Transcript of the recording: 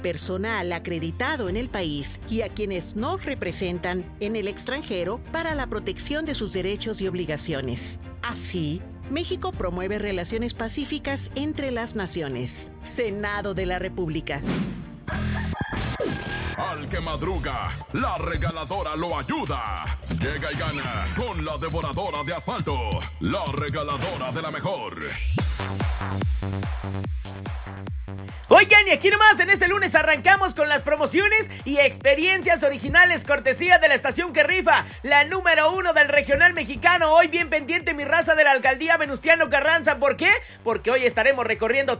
personal acreditado en el país y a quienes nos representan en el extranjero para la protección de sus derechos y obligaciones. Así, México promueve relaciones pacíficas entre las naciones. Senado de la República. Al que madruga, la regaladora lo ayuda. Llega y gana con la devoradora de asfalto, la regaladora de la mejor. Oigan, y aquí nomás en este lunes arrancamos con las promociones y experiencias originales cortesía de la estación que rifa, la número 1 del regional mexicano. Hoy bien pendiente mi raza de la alcaldía Venustiano Carranza. ¿Por qué? Porque hoy estaremos recorriendo